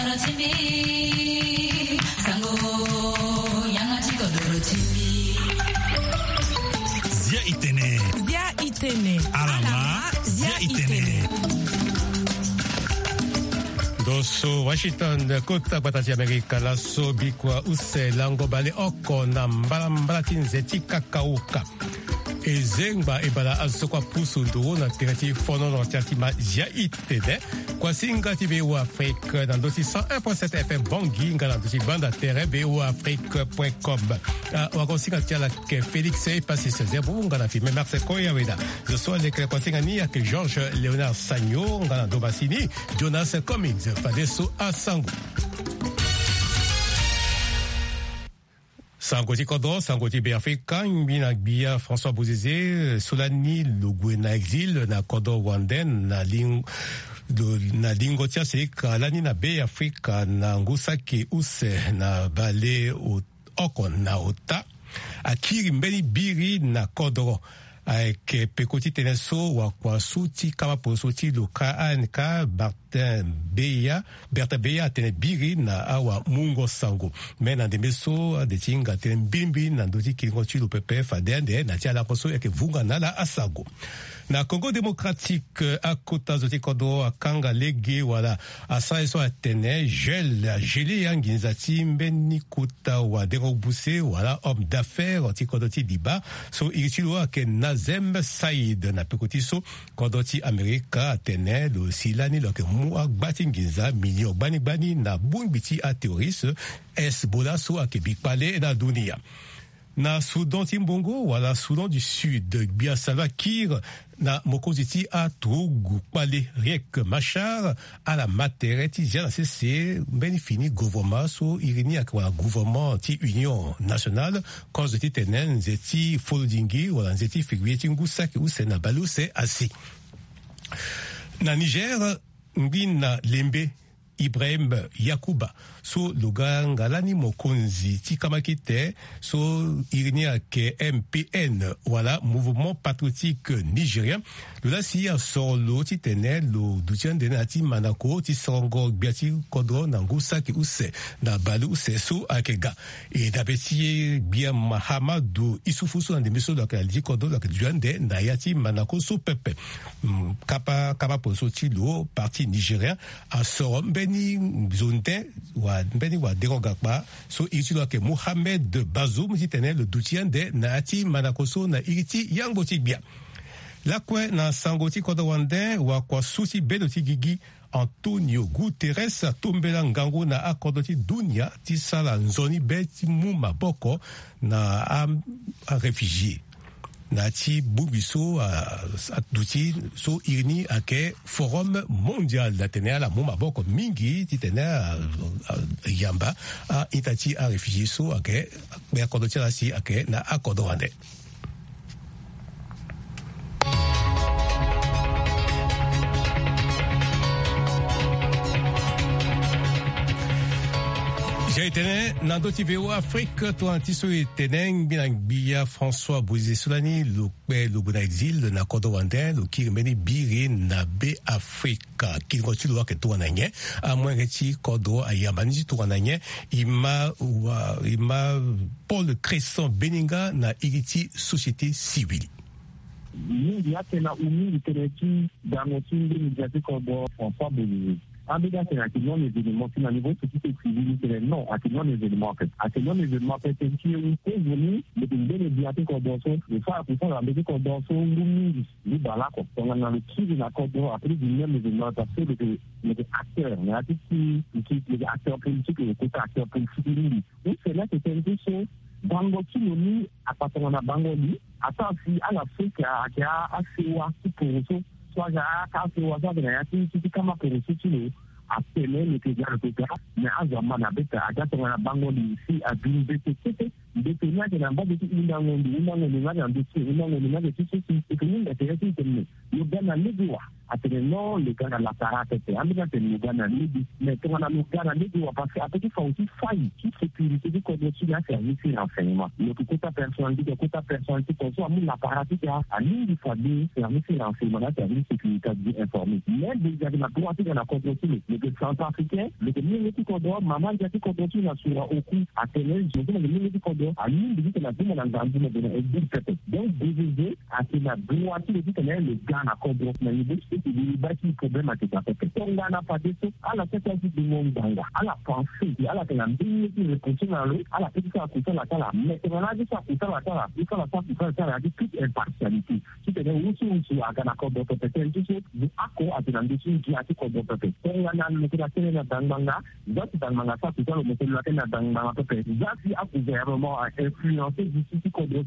Zia Itene. Alama Zia Itene. Doso Washington kota batati Amerika la so bikwa use lango bale oko na mbala tinzeti kakauka. Ezengba ebala asokwa pusu nduro na tirati fono na tiatima Zia Itene. Kwa singa ti BO Afrique dans dosi 101.7 FM Bangui ngala dosi banda terre boafrique.com. Wakonsinga tia la ke Félix e passé 16 pour ngala fi même Marcel Koyaweda. Je sois avec le konsinga ni ak Georges Léonard Sagno ngala Dobasini, Jonas Cummings, Fadeso Asango. Sangoti Kodo, Sangoti Béafrika, Mbina Bia, François Bouzizé, Solani, Lugwena Exil, na Kodo Wanden, na lingotia sika lani na Bay Afrika na ngusaki use na bale oko na ota akiri mbeni biri na kodoro ke pekoti teneso wa kwa suti kama posoti luka anka Berta Beya tene biri na awa mungo sango mena demeso de tinga tene bimbi na ndoti kilingo chilo pepe fadende na tia la poso yake vunga na la asago. Na Congo démocratique à Kota Zotikodo à Kanga Lege wala asa eso atene gelé yanginzati mbeni kuta wa derobuse wala homme d'affaires otikodoti diba so ichilo ke Nazem Said na pekotiso kodoti Amerika atene lo silani lo ke mu agbatinginza milio bani na bungbiti a terroriste Hezbollah so akebikpale na dunia. Na Soudan Timbongo wala Soudan du Sud Bia Salva Kiir na mokoziti a Tougou Pale Riek Machar à la matereti jana cessé benifini gouvernement so irini ak wala gouvernement ti Union nationale cause ti tenen zeti Folodingi wala zeti figuieti ngusaki usena balu se asi. Na Niger ngina Lembe Ibrahim Yakuba so lugangalani mokonzi tikamakite so irinia ke MPN wala mouvement patriotique nigérien lula si solo titene lo dutien de nati manako ti songo biati kodro nangusa ki use na balu use so akega et dabeti bien Mahamadou Issoufou so ande miso la kaldi kodro la duande na yati manako so pepe kapa poso ti lo parti nigérien a sorombe ni zonte wa mbeni wa derogakba so itilo ke Mohamed Bazoum titene le doutien de Nati Manakoso na iriti yangboti bia la kwe na sangoti kodawande wa kwa susi bedoti gigi Antonio Guterres tombela ngango na akodoti dunia ti sala nzoni beti mu maboko na a réfugié Nati Bubiso duti so irni ake forum mondial d'Athénée la moma boko mingi titene yamba a itati a réfugié so ake be akodoti la si ake na akodowande. J'ai Nando TVO Afrique, toi antiso etenen binangbia François Bouzé Solani, le Buna Exil, na Kodo Wandin, le Kirmeni Biri na B Africa, qui continue à que toi n'anye, à moins que tu Kodo à Yamani toi n'anye, ima Paul Cresson Beninga na Iriti Société Civile. Nous, a fait la Oumi, dans notre médiatique François Bouzé. Ambega c'est activement les éléments qui au niveau société civile c'est non activement les éléments c'est qui est venu de une bibliothèque cordoso de faire pour la bibliothèque cordoso nous bala ko on a le qui la cordoso après du même événement parce que les acteurs mais les acteurs politiques et les acteurs politiques donc c'est là que c'est une chose bango qui nous appartenant à bangoli attends si à l'Afrique qui a assez wa pour soit j'ai à de la qui kama peresitilo appeler le président mais à zaman abeta à bango ici à Bimbete de tenir que la base de une langue et que nous l'intéressons le Ghana Légoua. Après non, le Ghana la parate, le Ghana Légoua, mais quand on a le Ghana Légoua, parce qu'après il faut aussi faillir, qui sécurité du code de la service et renseignement. Le quota personnalité, qu'on soit à l'apparat, à l'une du famille, service et renseignement, la service sécurité informée. Mais déjà, la droite dans la contrôle, le centrafricain, le communauté codor, maman, qui a été contrôlé sur au coup, à tenir, je veux le communauté codor, à l'une de la demande dans le donc, DVG, à la droite, le Ghana codor, mais il bâtit le problème à cette affaire. On n'a pas de tout, à la tête du monde d'Anga, à la pensée, à la pénalité, le contenu à la petite à la tala, mais on a dit ça pour la tala, il faut la faire pour la tala, il toute impartialité. Si tu es aussi à Ghana codor, peut-être, tu sais, du accord à la dessus qui a été codor, peut-être. On a le météo dans Manga, d'autres dans Manga, ça, c'est le météo dans Manga, peut-être. Zaki a gouvernement à influencer du site codor,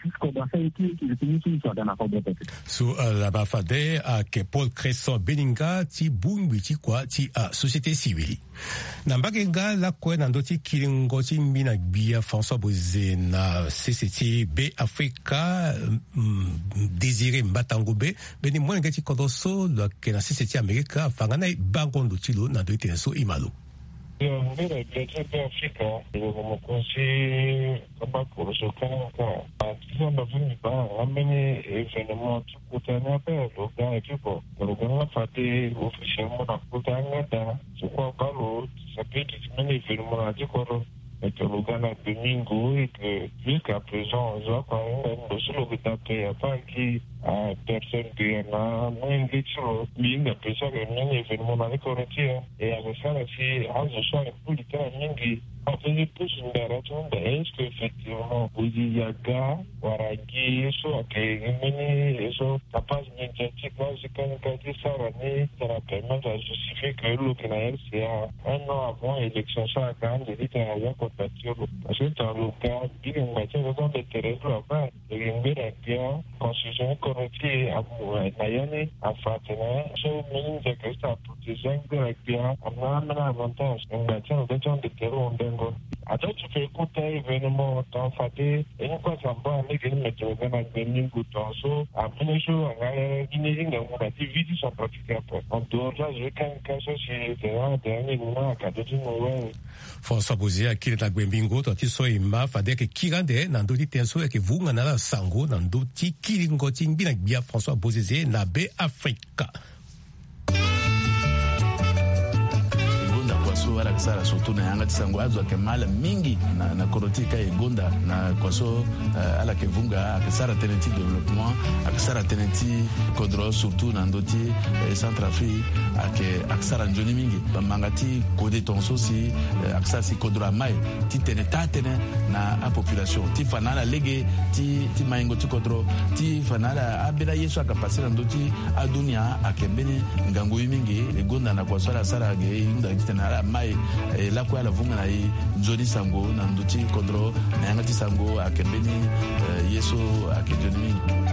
Sous la bafade à que Paul Cresson Beninga ti bumbi ti kwa ti a société civile. Nambagenga la kwe nandoti kiringo ti mbina bia François Bozé na CCT B Africa désiré Mbatangobe beni mwenga ti kodoso la ke na CCT America fangana bangondo ti lo na do iteso imalo. Mbele ya Afrika umukosi kama kurusoka atiza mbavuni ba amene evenement tukutana pe loga ekipo loga fate officiellement na kutanga da kwa balo sapeti mene evenement atikoro et loga na domingo et que jusqu'à présent on voit quand même sur le tapé pas qui personne qui a moins de choses bien que ça que un événement dans les quartiers et avec ça aussi à ce soir pour les temps mingi en fait plus une direction est-ce que effectivement vous y a gars waragi so que mini so capaz médiatique là c'est quand dit ça va permettre de justifier que le Canada c'est un an avant l'élection ça quand il était à la cotation parce que dans le cas il y a une matière de terrain là-bas il y a une bien constitution correcte à Miami à Fatima so meaning que ça protéger de bien on a un avantage une matière de terrain alors tu fais écouter événement dans Faté et une fois ça va avec une méthode dans la gaming ou dans so à plein jour on a une dans la activité sont pratiquées en dehors là je quand ça c'est un dernier moment à cadre du moment François Bozé a kile na gwembingo to ti so imba fade ke kirande na ndo ti tenso e ke vunga na la sango na ndo ti kilingo ti mbina bia François Bozé na B Africa. Wala kisara surtout na yanga tisango azo ke mala mingi na korotika egonda na kwaso ala ke vunga akisara tenenti développement akisara tenenti kodro surtout na ndoti Centrafrique akisara njoni mingi bamangati kode tonso si akisara si kodro mai ti tenetane na a population ti fanala lege ti maingo ti kodro ti fanala abela yeso akapasira ndoti adunia akembeni ngangu mingi egonda na kwaso ala sara ge inda kitana mai la kwa la vunga na i Johnny Sango na nduti kodro na yanga ti sango akembeni yeso akenjoni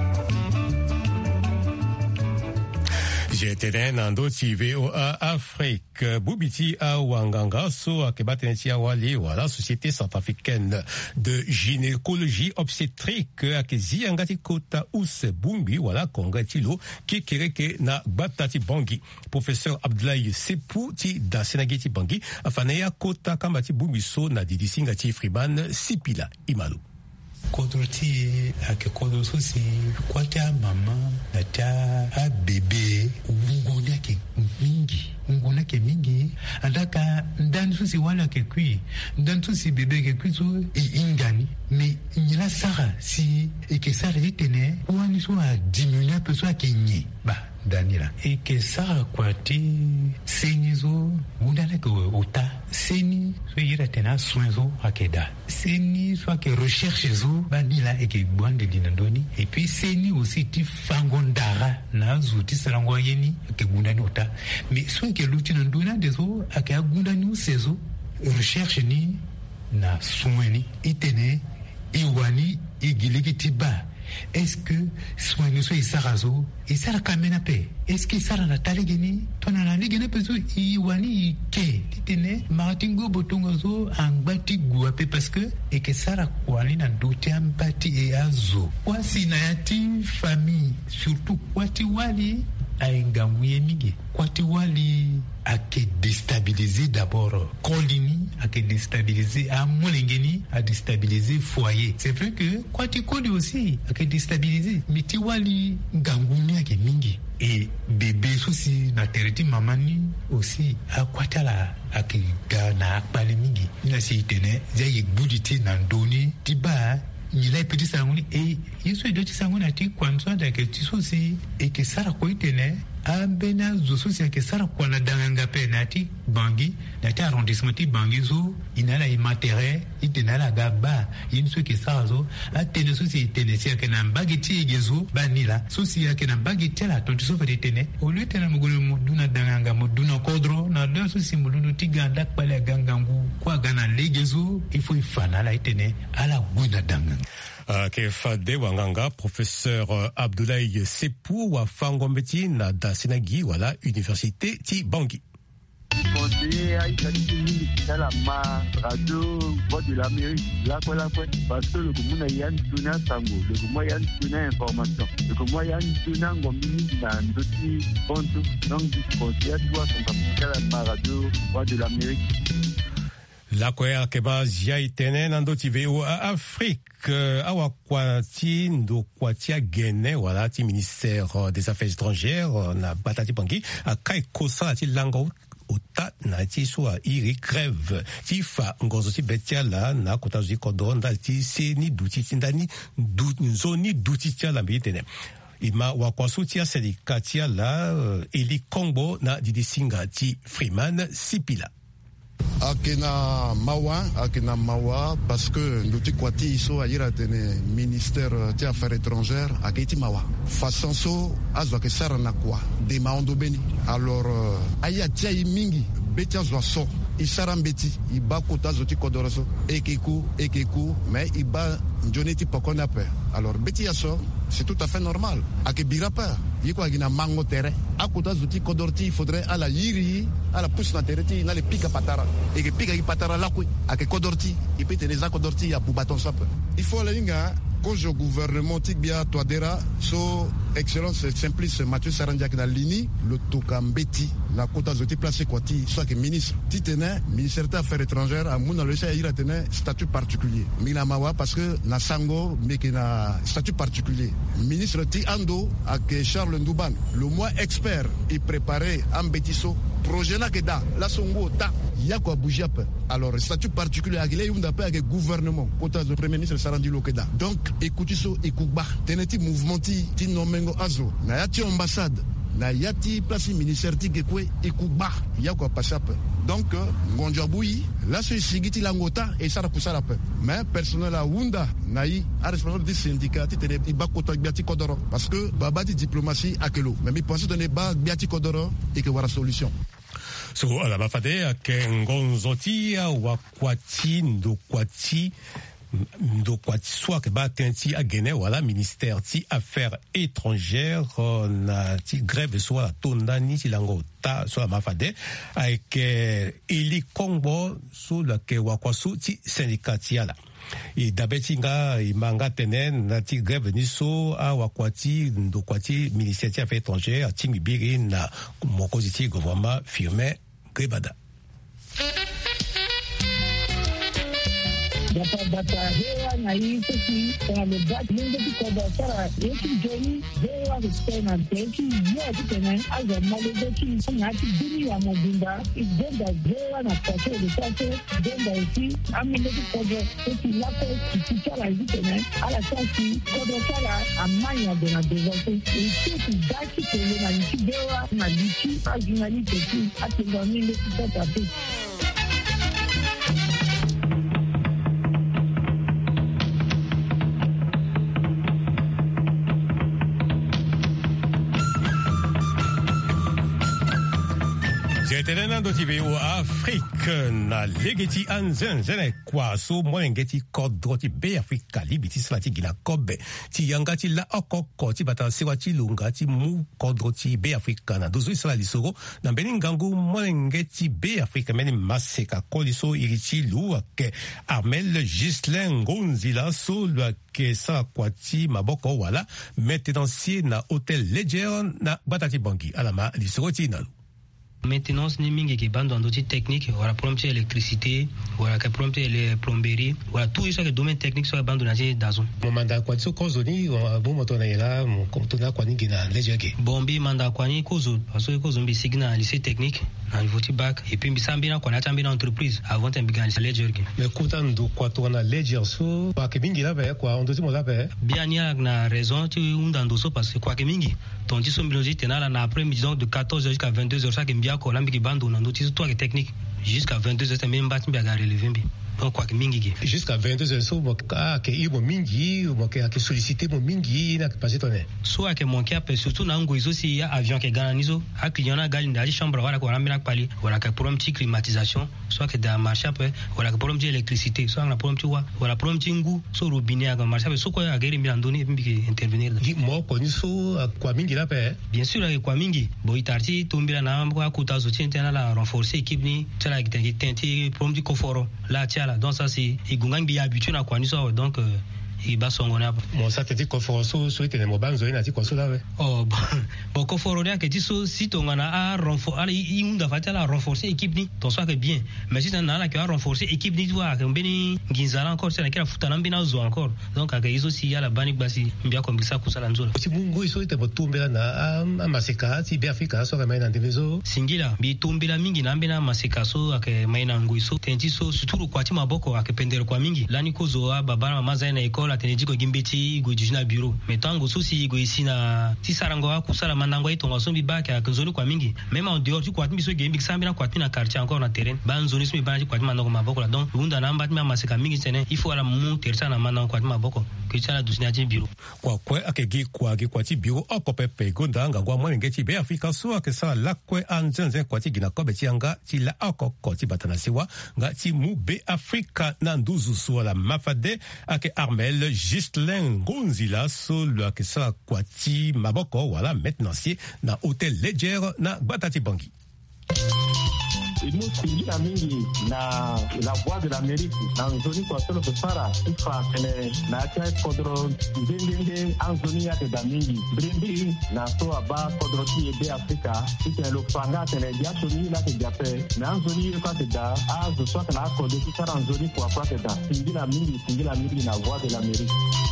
J'étais nando ti VOA Afrique Boubiti a Wanganga so akebateneti a wali wala société centrafricaine de gynécologie obstétrique akezi angati kota use bumbi wala kongati lo ki kereke na batati bangi professeur Abdoulaye Sepou ti da senageti bangi afaneya kota kambati bumbi so na didisinga ti Freeman Sipila Imalo kodroti ake kodroso si kwata mama ata a bebe ngona ke mingi andaka ndantu si wala ke kui ndantu si bebe ke kui so ingani mais nyela sara si e ke sara itene wani so a diminuer peu so ke nyi ba danira e ke sara kwati senizo undana ke ota seni so yira tena soinzo akeda seni so ke recherche zo banila e ke bwande dinandoni et puis seni aussi ti fangondara na zuti sarango yeni ke gundani ota mais so ke luti nandona deso ake gundani usezo recherche ni na soini itene iwani igiliki tiba est-ce que soit nous soit isarazo isara kamena pe est-ce que isara na talegeni tona na ligena peso iwani ke titene martingo botongozo angbati guape parce que et que sara kwani na ndote ambati e azo kwasi na yati famille surtout kwati wali aingamuye mingi kwati wali ake déstabiliser d'abord kolini ake déstabiliser a molengeni a déstabiliser foyer c'est vrai que kwati kodi aussi ake déstabiliser miti wali nganguni ake mingi et bébé souci na teriti mamani aussi a kwatala ake gana akpali mingi ina si tene zaye buditi na ndoni tiba nila petit sanguni et yeso doti sanguna ti kwanzo da ke tisosi et que sara ko itene abena zososi ke sara ko na danganga pe nati bangi nati arrondissement ti bangi zo inala imatere itenala gaba yinso ke sara zo atene sosi itene si ke na mbagi ti egezo banila sosi ke na mbagi tela tonti so fete tene o le tena mugolo muduna danganga muduna kodro na do sosi mudunu ti ganda pale gangangu kwa gana legezo il faut ifana la itene ala guna danganga Kefade Wanganga, professeur Abdoulaye Sepou wa Fangombeti na da Senagi wala Université ti Bangui. Conseiller à Italie, c'est la radio Voix de l'Amérique, là parce que le Goumuna Yann Tuna Sango, le Goumuna Yann Tuna Information, le Goumuna Yann Tuna Ngomini dans d'autres comptes, donc du conseiller à toi, c'est la radio Voix de l'Amérique. La kwea keba zia itene nando tiveo a Afrique awa kwati ndo kwatia gene wala ti ministère des affaires étrangères na batati bangi a kai kosa ti lango ota na ti so iri grève ti fa ngozo ti betia la na kota zi kodonda ti seni duti tindani zoni duti tia la mbitene ima wakwasu tia sedikatia la Eli Kongbo na didi singa ti Freeman Sipila. Akena mawa parce que nous kwati iso ayira tene ministère des affaires étrangères akiti mawa façon so azwa ke sara na kwa de maondo beni alors aya tia mingi betia zwa so isara mbeti iba kota zoti kodoroso ekeku mais iba njoneti pokona pe alors beti yaso c'est tout à fait normal ake birapa yiko agina mango tere akota zoti kodorti il faudrait à la yiri à la pousse na tereti na le pika patara et que pika patara la kui ake kodorti il peut tenir za kodorti ya bubaton sap il faut la linga quand le gouvernement Tigbia Toadera, so excellence simplice Mathieu Sarandiak na lini, le Tokambeti, la Kota Zoti placé quoi ti, soit que ministre, titene, ministère des Affaires étrangères, à Mouna le Sahira tene statut particulier. Milamawa parce que na Sango, mais qui na statut particulier. Ministre Ti Ando, avec Charles Ndouban, le moins expert, il préparait en Betiso, projet na Keda, la Songo, ta, Yako Boujiap. Alors, statut particulier, il y a un gouvernement, Kota le Premier ministre Sarandi Lokeda. Donc, écoutez ça, écoutez, tenez-y mouvement, ti nomengo azo, na yati ambassade, na yati place ministère ti gekwe, écoutez, Yako Pachap. Donc, Ngonjaboui, là, c'est Sigiti Langota et Sara Poussarap. Mais, personnel à Wunda, naï, à responsable du syndicat, ti tene, iba Kota Biati Kodoro. Parce que, Babati diplomatie, à Kelo. Mais, il pense que ba Biati Kodoro et que voilà solution. So ala mafade ke ngonzoti wa kwati ndo kwati soit ke ba tenti agene wala ministère ti affaires étrangères na ti grève soit tondani ti lango ta soit mafade avec Eli Kongbo so la ke wakwasu ti syndicat ti ala et dabetinga imanga tenen na ti grève ni so a wakwati ndo kwati ministère des affaires étrangères ti mibiri na mokozi ti gouvernement firme Kebada. Data hewa na hii sisi kwa mabati mungu kwa sara yeki joni hewa kutena teki ya kutena aza malezoki ngati dini ya mobimba igenda hewa na kwa de sase denda isi amile kwa teki lako kitala kutena ala sasi kwa sara amanya de na dezoki isi daki kele na isi hewa na lichi ajinali teki atengani kwa tatu. Jaitenena do TV o Afrique na legeti anzen zene kwaso molengeti kodroti be Afrika libiti slati gina kobe ti yangati la okoko ti bata sewa ti lunga ti mu kodroti be Afrika na dozo isla lisoro na beningangu molengeti be Afrika meni maseka koliso irichi luwa ke Armel Ghislain Ngonzila so lua ke sa kwati maboko wala maintenancier na Hotel Ledger na Batati Bangi alama lisoro ti nalu. Maintenance ni mingi ki bando andoti technique wala prompte électricité wala ka prompte les plomberie wala tout ça que domaine technique so bando na dazo mo manda kwa so kozoni bo moto na yela mo komtona kwa ningi na lejeke bombi manda kwa ni kozo parce que kozo mbi signa lycée technique na voti bac et puis mbisambi na kwa na tambi na entreprise avant tambiga lycée lejeke mais kutando kwa to na lejer so kwa kemingi la ba kwa ondoti mo la ba bien ya na raison tu undando so parce que kwa kemingi ton ti so mbiloji tenala na après midi de 14h jusqu'à 22h ça que mbia ko lambi bando na notice toi que technique jusqu'à 22h c'est même battu bien relever mbi donc quoi que mingi jusqu'à 22h so mo ka ke ibo mingi mo ke solliciter mo mingi na passer tonné so que mon cap surtout na ngo izo si ya avion ke gananizo a client na gali ndali chambre wala ko ramina pali wala ka problème de climatisation soit que da marché après wala ka problème d'électricité soit na problème wa wala problème ngu so robinet à marché so ko ya gari mi andoni mbi intervenir mo ko ni so kwa mingi la pe bien sûr kwa mingi bo itarti tombira na ko akuta zo tena la renforcer équipe ni tela ki tenti problème du confort là là donc ça c'est igungang bi habitué na kwa niso donc il va songona mon ça te dit confort so ite mo banzo ina ti kwa so là oh bon confort ya que ti so si tongana a renforcer ala iunda fatala renforcer équipe ni ton soit que bien mais si na la que a renforcer équipe ni toi que mbeni nginzala encore c'est na kila futa na mbina zo encore donc aka izo si ya la bani basi mbia kombisa kusala nzola si mungu iso ite botumbela na maseka ti be Afrika so ka maina ndevezo singila bi tumbela mingi na mbina maseka so aka maina nguiso tenti so suturu kwa ti maboko aka pendero kwa mingi lani ko zo baba mama za na école atenedi ko gimbeti go jina bureau metango so si go ici na ti sarango akusala mandango itonga so bi baka ka zoni kwa mingi même en dehors tu kwa ti so gembi sambi na kwa ti na quartier encore na terrain ban zoni so ba ti kwa ti mandango maboko la donc unda na mbati ma maseka mingi tene il faut ala mu tersa na mandango kwa ti maboko ki tsala dusina ti bureau kwa kwe akegi kwa ti bureau okopepe gonda nga gwa mwenenge ti be Afrika so akesa la kwe anzenze kwa ti gina kobe ti anga ti la okoko ti batana siwa nga ti mu be Afrika na nduzu so la mafade ake Armel Ghislain Ngonzila so le akesa kwa ti maboko wala maintenancier na Hotel Ledger na Batati Bangi. Nous singira mingi na la voix de l'Amérique na nzoni kwa solo pesara ifa kene na cha kodro ndende anzoni ya da mingi brindi na so aba kodro ti be Afrika ite lo fanga tene dia soni la te jape na anzoni kwa te da azo so kana kodro ti sara anzoni kwa te da singira mingi na voix de l'Amérique.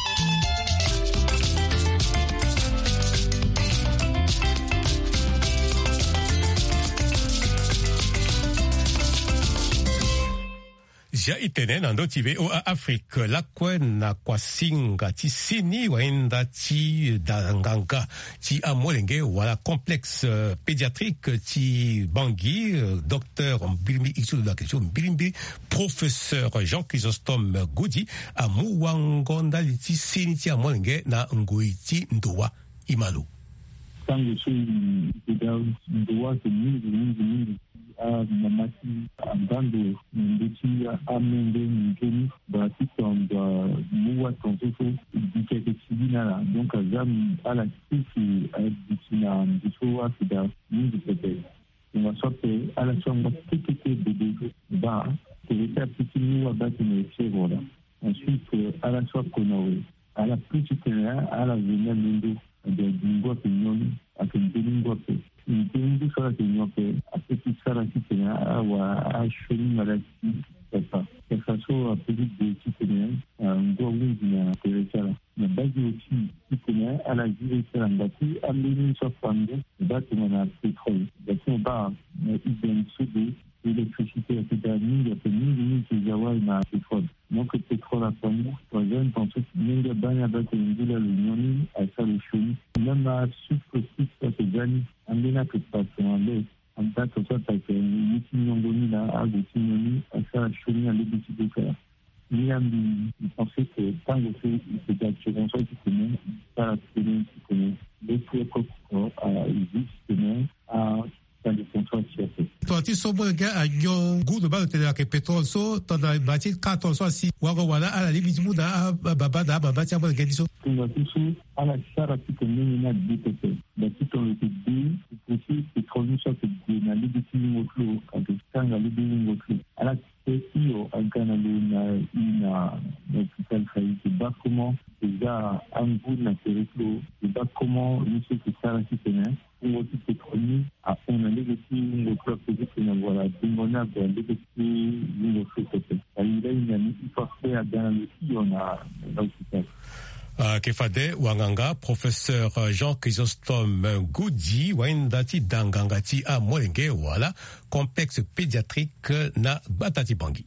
Ja itene nando TV o Afrique la kwena kwa singa ti sini waenda ti danganga ti amolenge wala complexe pédiatrique ti Bangui docteur Mbilimbi isu la question Mbilimbi professeur Jean Chrysostome Goudi amuwangonda ti sini ti amolenge na ngoi ti ndoa imalo tangu sini ndoa ti mingi mamati andando ndeti amende ngeni bati tonda muwa tonso dikete sidina donc azam ala tisi adikina ndiso afida mingi pepe on sorte ala songa tikete bebe ba que petit muwa bati ne voilà ensuite ala sorte konowe ala petite ala venir lindo de dingo pignoni akendingo pe Ndio sala tenyope apeti sara kitena awa ashoni malaki papa façon petite de kitena ngo wingi na teresala na bazi aussi kitena ala jire sala ngati amini so pande batu na pétrole batu ba idem sude l'électricité à cette année, il y a mingi qui jawa na pétrole. Donc le pétrole a pris, par exemple, en fait, mingi banya batu ngila l'union à ça le chou. Même à sous-côté ça se gagne, amena que pas en l'air. En tant que ça, parce que l'outil nyongoni là, à l'outil nyongoni, à ça le chou à l'outil de faire. Il a pensé que tant que c'est d'actuellement ça qui connaît, ça qui connaît, les fois à existe à dans les contrats qui a fait. Toi, so bon ga a yo goût de ba te la que pétrole so dans la bâtisse 14 si wako wala ala limite muda baba tia bon ga diso. Kwa tusu ala sara tiko nini na DPP. Da tiko le tidi kusi petroli so te na libiti ngotlo ka kanga libiti ngotlo. Ala iyo agana le na hospital failli ba comment déjà un bout na territoire ba comment monsieur qui sara tiko ngoti petroli a on a libiti ngotlo que na voilà dingona de libiti ngotlo te. Aïe là il faut faire agana le iyo na hospital. Kefade wanganga professeur Jean Chrysostome Goudi waindati dangangati a Molenge wala complexe pédiatrique na Batati Bangi.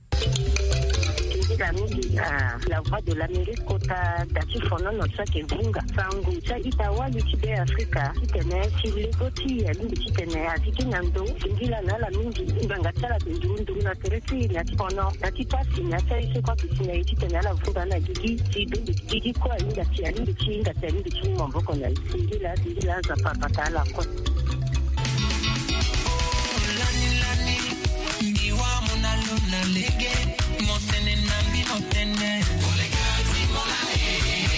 La voix de l'Amérique kota dati fono no tsake bunga sangu cha itawa lichibe Afrika kitene chilegoti ya limbi kitene atiki nando singila na la mingi nganga tsala ndundu na tereti ya tipono dati pasi na tsaise kwa kitene itene la vuga na gigi tibi gigi kwa inga tia limbi chinga limbi chimbo mboko na singila za papata la kwa lani ndiwa munalo na lege motene nambi motene collegati molane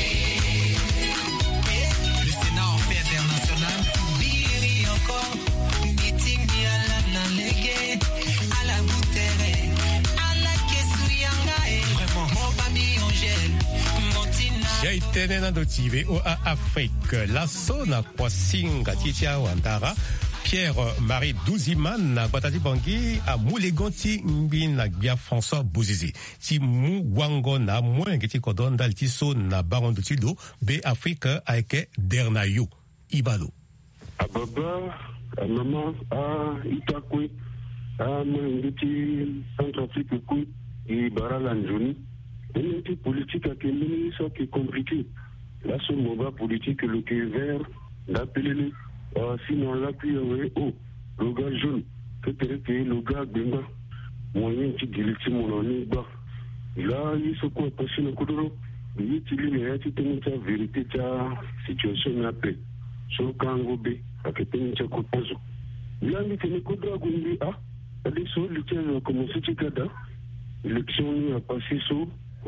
le Sénat en fait international biri encore meeting ni ala na lege ala boutere ala kesu yanga vraiment mobami angel montina Jaitene na dotive o Afrique la sona kwa singa titia wandara Pierre-Marie Douziman na Batati Bangi a Moulegonti Mbin na Bia François Bouzizi. Si Mou Wango na Mouengeti Kodon dal Tiso na Baron de Tudo, B Afrique aike Dernayo. Ibalo. A Baba, a Maman, a Itakwe, a Mouengeti Centrafrique Kou, et Baralanjoni. Et une politique à Kémini, ça qui est compliqué. Là, ce moment politique, le qui est vert, d'appeler sinon là puis le gars jaune peut-être que le gars benga moyen qui diliti mon ami bas là il se quoi passer le coudreau il utilise les attitudes de vérité ta situation après sur kangobe à que tu ne copazo là il tenait coudreau gumbi allez sur le tien comme si tu kada élection a passé so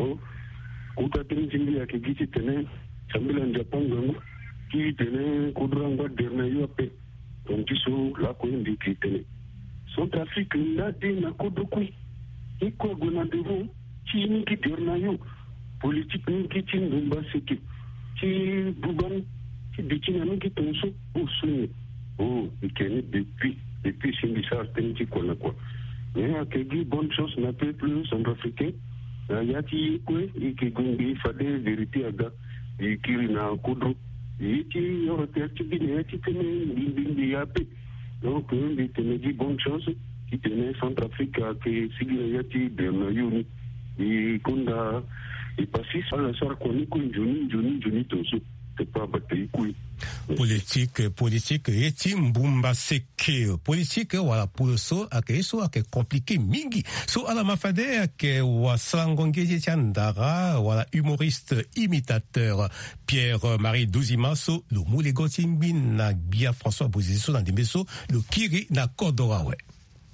kuta tenjingi ya kigiti tene sambila njapanga qui tenait Koudranga Dernayo Ape, donc ils sont là qu'on dit qu'ils tenaient. Centrafrique, là, des Nakodokui, et quoi, Gonadevon, qui n'est qui Dernayo, politique, qui tient Dumba Seke, qui Bouban, qui détient qui Tonso, au Souné. Oh, il connaît depuis Sindissa, Teniti Konakwa. Mais à Kegi, bonne chose, n'a pas plus centrafricain, Yati, quoi, et qui Gombi, Fade, vérité, Aga, et qui n'a Koudro. Yiti Europe bien qui tenait l'Indie Yapé. Donc, il tenait dit bonne chose, qui tenait Centrafrique, qui signe Yati Dernayouni. Et qu'on a passé ça, la soirée qu'on est Johnny Toso. C'est pas battu, oui. Politique, eti mbumba seke. Politique, wala pour so, ake compliqué mingi. So, ala mafade, ake wasangongeje chandara, wala humoriste, imitateur, Pierre-Marie Douzima, so, le Moulegoti Mbin na Bia François Bouzizi, so, na Dimbeso, le Kiri na Kodora, ouais.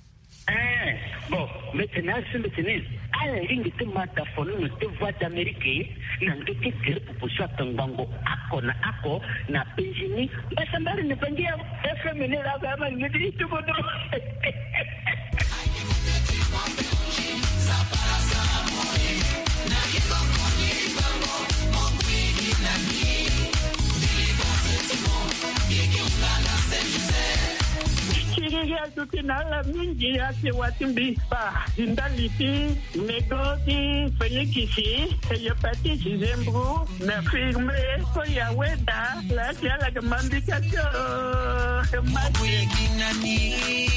Bon, maintenant, à la ligne de mataphone, de voix d'Amérique, n'a pas été pour ça, Tangango, Ako, n'a pas gêné. Mais ça m'a ne pas dire, efféminé la gamme, me dit tout le monde. Tukinala mingi yake watimbi pa indaliti negoti fenyikisi yopati chizembru na firme ko ya weda la kiala kamambika jo maginani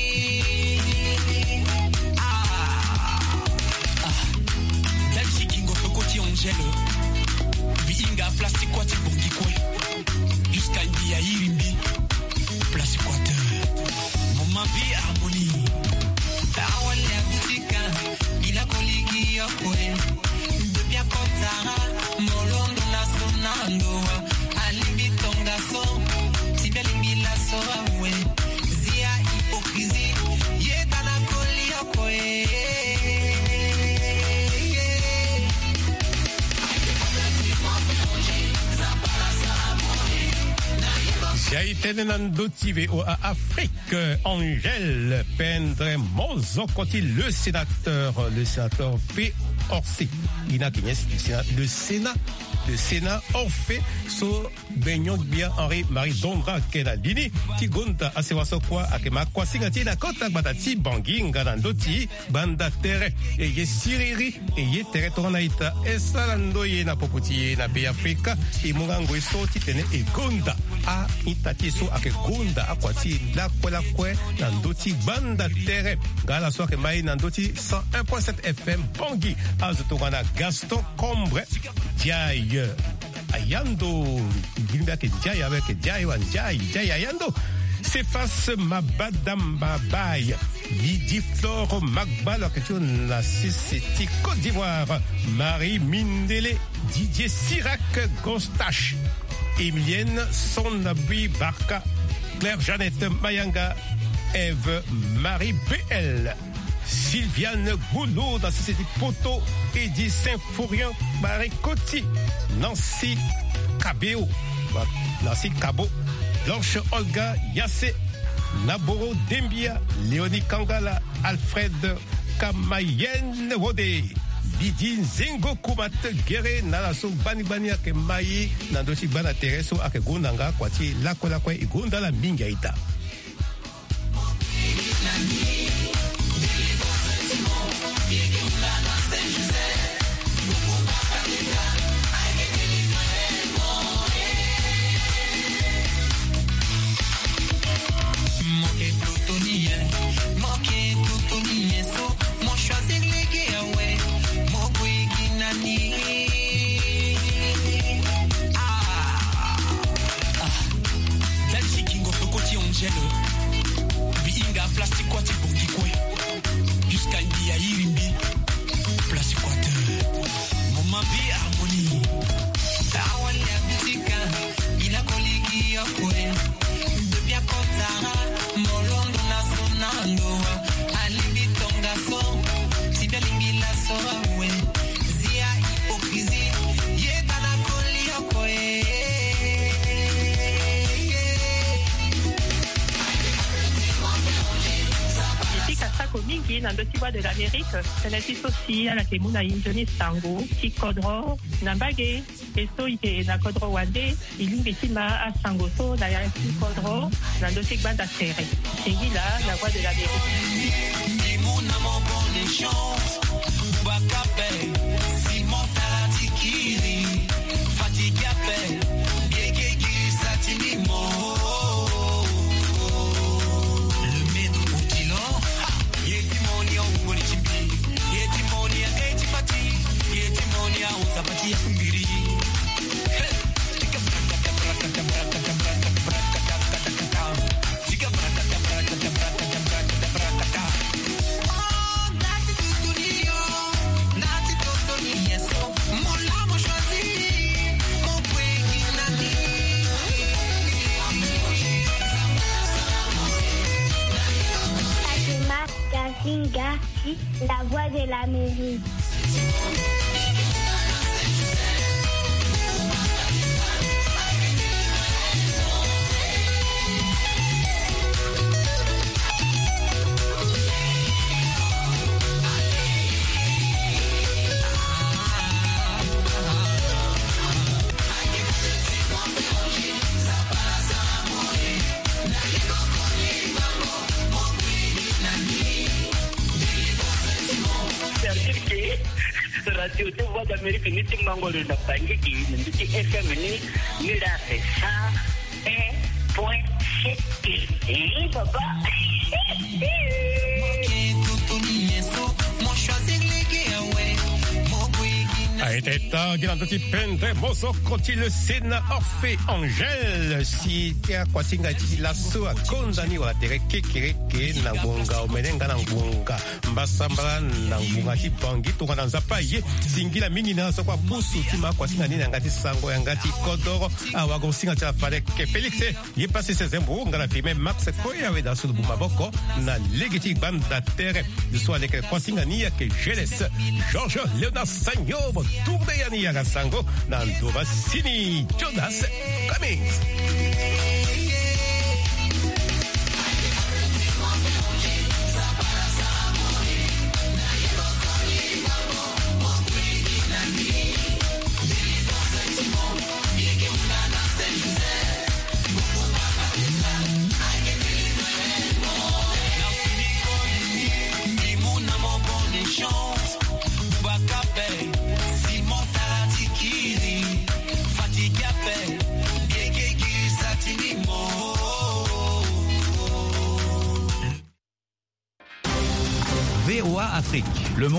dalsi kingo pekoti ongelo biinga plastique kwati bongikwe jusqu'à ndia yirimbi plastique kwati ma vie harmonie awale abutika ila koligi yokwe depuis kontara molondo na sonando alibi tonga so tibelingi la soawe zia hypocrisie Tenenando TV à Afrique, Angèle Pendre Mozo, quand le sénateur P. Orsi, le Sénat Orphée, so Benyon bien Henri Marie Dondra Kenadini, Tigonta Asewaso kwa Akema Kwasingati na Kota Batati Banginga Nandoti, Banda Terre, et Ye Siriri, et Ye Terretonaita, et Salando Ye na Poputi na Pays Africa, et Mungango so Titene et Gonda, a Itati so Ake Gonda, Akwati, la Kwe, Nandoti, Banda Terre, Gala Soake Mai Nandoti, 101.7 FM, Bangi, Azotogana Gaston Combre, Diaye. Ayando, Diaye avec Diaye Ayando. C'est face Mabadamba Baye, Lydie Flore Magbal, la City Côte d'Ivoire, Marie Mindele, Didier Sirac Gostache, Emilienne Sonabui Barca, Claire Jeannette Mayanga, Eve Marie BL, Sylviane Goulot, dans City Poto, Eddie Saint-Fourian, Marie Coty, Nancy Cabeo, Blanche Olga Yassé, Naboro Dembia, Léonie Kangala, Alfred Kamayen Wode, Lydie Zengo Kumat Gere, Nalaso Banibania Kemayi, Nandoshi Bana Tereso, Ake Gondanga, Kwati, Lakolakwe, Gondala Mingaita. Biinga plastique kwati bongikwe jusqu'à Ndia Irimbi place Équateur Mama bi harmonie Tawali abitika ina koligi yokwe Mbia kotara molondo na sonando alibi tonga so Tibia lingi la soa we Zia hipokrizi Yeta na koli yokwe Mingi na Ndotiwa de l'Amérique, Senati Sosi, à la Kemuna Injoni Sango, Kikodro, Nambage, Esto Ike na Kodro Wande, Ilingetima à Sangoso, na Yanki Kodro, na Ndotik Banda Serre. Singila, la voix de l'Amérique. Kimuna mon bon échange, Bakape, Simon Taratikiri, Fatigape, Gegegi Satinimo. Zapati ya kumbiri la voix de l'Amérique. Radio de Voix d'Amérique, ni Timbango de la Pangiki, ni FM, ni la ça, point c'est papa. A été grande pendre mozo koti le Sénat Orphée Angèle si tia kwasinga ti lasso a kondani wa tere kekereke na ngonga omenenga na ngonga mbasambala na ngonga ti bangi to kana nzapaye singila mingi na so kwa pusu ti ma kwasinga ni ngati sango ngati kodoro awa go singa ti afale ke Félix ye passé ses embou ngala filme Max Koya we da sulu bumaboko na legiti banda terre de soit les kwasinga ni ya ke Jeles Georges Léonard Sagno Tourné Yanni Yagasango, Nando Vassini, Jonas Cummings.